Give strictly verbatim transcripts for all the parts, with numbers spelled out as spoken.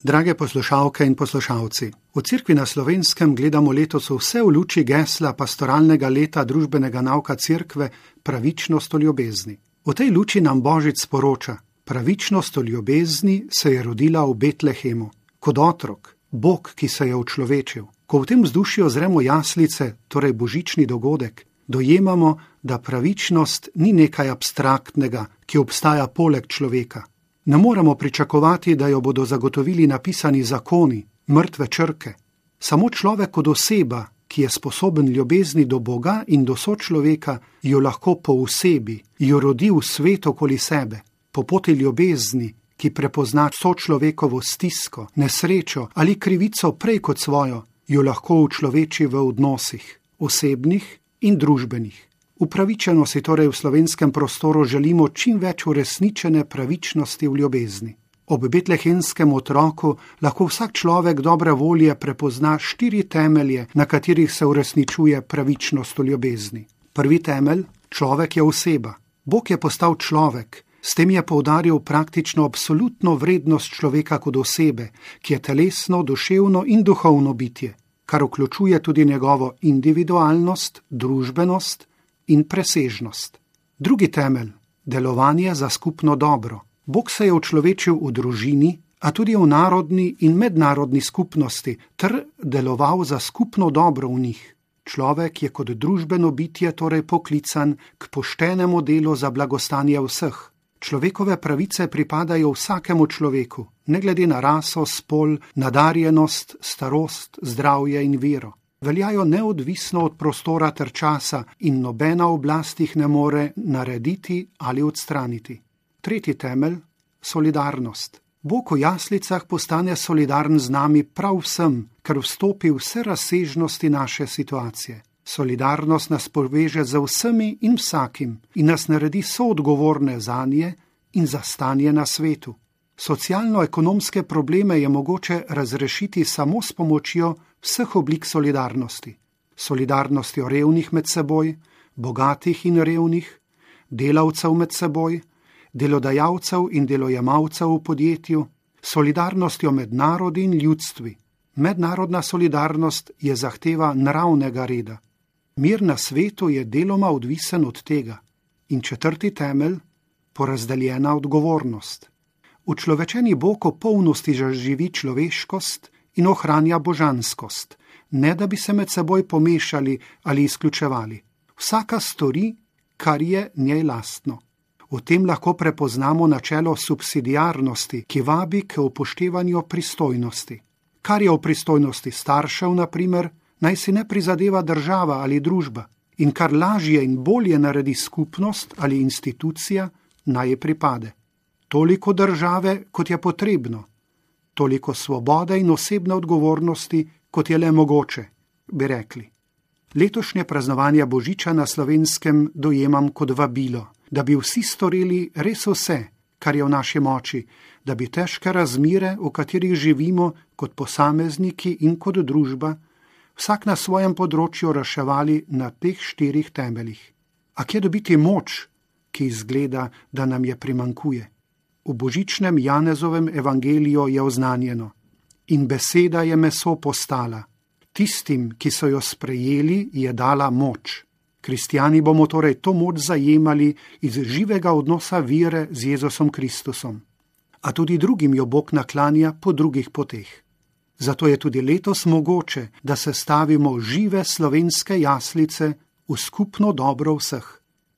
Drage poslušalke in poslušalci, v Cerkvi na Slovenskem gledamo letos vse v luči gesla pastoralnega leta družbenega nauka Cerkve Pravičnost v ljubezni. V tej luči nam Božič sporoča: pravičnost v ljubezni se je rodila v Betlehemu, kot otrok, Bog, ki se je učlovečil. Ko v tem vzdušju ozremo jaslice, torej božični dogodek, dojemamo, da pravičnost ni nekaj abstraktnega, ki obstaja poleg človeka. Ne moremo pričakovati, da jo bodo zagotovili napisani zakoni, mrtve črke. Samo človek kot oseba, ki je sposoben ljubezni do Boga in do sočloveka, jo lahko poosebi, jo rodi v svet okoli sebe. Po poti ljubezni, ki prepozna sočlovekovo stisko, nesrečo ali krivico prej kot svojo, jo lahko učloveči v odnosih, osebnih in družbenih. Upravičeno si torej v slovenskem prostoru želimo čim več uresničene pravičnosti v ljubezni. Ob betlehemskem otroku lahko vsak človek dobre volje prepozna štiri temelje, na katerih se uresničuje pravičnost v ljubezni. Prvi temelj: človek je oseba. Bog je postal človek, s tem je poudaril praktično absolutno vrednost človeka kot osebe, ki je telesno, duševno in duhovno bitje, kar vključuje tudi njegovo individualnost, družbenost in presežnost. Drugi temelj: delovanje za skupno dobro. Bog se je učlovečil v družini, a tudi v narodni in mednarodni skupnosti, ter deloval za skupno dobro v njih. Človek je kot družbeno bitje torej poklican k poštenemu delu za blagostanje vseh. Človekove pravice pripadajo vsakemu človeku, ne glede na raso, spol, nadarjenost, starost, zdravje in vero. Veljajo neodvisno od prostora ter časa in nobena oblast jih ne more narediti ali odstraniti. Tretji temelj: solidarnost. Bog v jaslicah postane solidaren z nami prav vsem, ker vstopi v vse razsežnosti naše situacije. Solidarnost nas poveže z vsemi in vsakim in nas naredi soodgovorne zanje in za stanje na svetu. Socialno-ekonomske probleme je mogoče razrešiti samo s pomočjo vseh oblik solidarnosti. Solidarnostjo revnih med seboj, bogatih in revnih, delavcev med seboj, delodajalcev in delojemalcev v podjetju, solidarnostjo med narodi in ljudstvi. Mednarodna solidarnost je zahteva naravnega reda. Mir na svetu je deloma odvisen od tega. In četrti temelj: porazdeljena odgovornost. Učlovečeni Bog v polnosti zaživi človeškost in ohranja božanskost, ne da bi se med seboj pomešali ali izključevali. Vsaka stori, kar je njej lastno. V tem lahko prepoznamo načelo subsidiarnosti, ki vabi k upoštevanju pristojnosti. Kar je v pristojnosti staršev, na primer, naj si ne prizadeva država ali družba, in kar lažje in bolje naredi skupnost ali institucija, naj je pripade. Toliko države, kot je potrebno, toliko svobode in osebne odgovornosti, kot je le mogoče, bi rekli. Letošnje praznovanje Božiča na Slovenskem dojemam kot vabilo, da bi vsi storili res vse, kar je v naši moči, da bi težke razmere, v katerih živimo kot posamezniki in kot družba, vsak na svojem področju reševali na teh štirih temeljih. A kje dobiti moč, ki izgleda, da nam je primankuje? V božičnem Janezovem evangeliju je oznanjeno: in beseda je meso postala. Tistim, ki so jo sprejeli, je dala moč. Kristjani bomo torej to moč zajemali iz živega odnosa vere z Jezusom Kristusom. A tudi drugim jo Bog naklanja po drugih poteh. Zato je tudi letos mogoče, da se stavimo žive slovenske jaslice v skupno dobro vseh.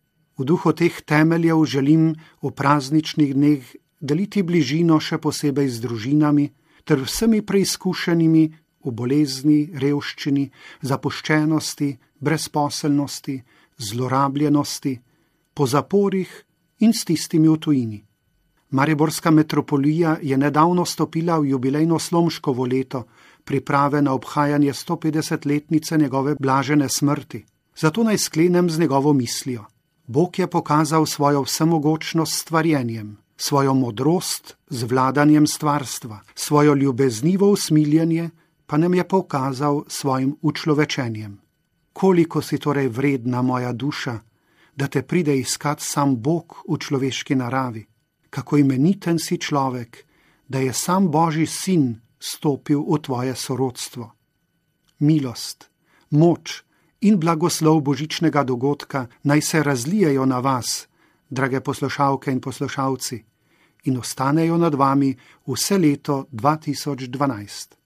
V duhu teh temeljev želim v prazničnih dneh deliti bližino še posebej z družinami ter vsemi preizkušenimi v bolezni, revščini, zapuščenosti, brezposelnosti, zlorabljenosti, po zaporih in s tistimi v tujini. Mariborska metropolija je nedavno stopila v jubilejno Slomškovo leto, priprave na obhajanje stopetdesetletnice njegove blažene smrti. Zato naj sklenem z njegovo mislijo: Bog je pokazal svojo vsemogočnost s stvarjenjem, svojo modrost z vladanjem stvarstva, svojo ljubeznivo usmiljenje pa nam je pokazal svojim učlovečenjem. Koliko si torej vredna, moja duša, da te pride iskat sam Bog v človeški naravi. Kako imeniten si človek, da je sam Božji sin stopil v tvoje sorodstvo. Milost, moč in blagoslov božičnega dogodka naj se razlijejo na vas, drage poslušalke in poslušalci, in ostanejo nad vami vse leto dva tisoč dvanajst.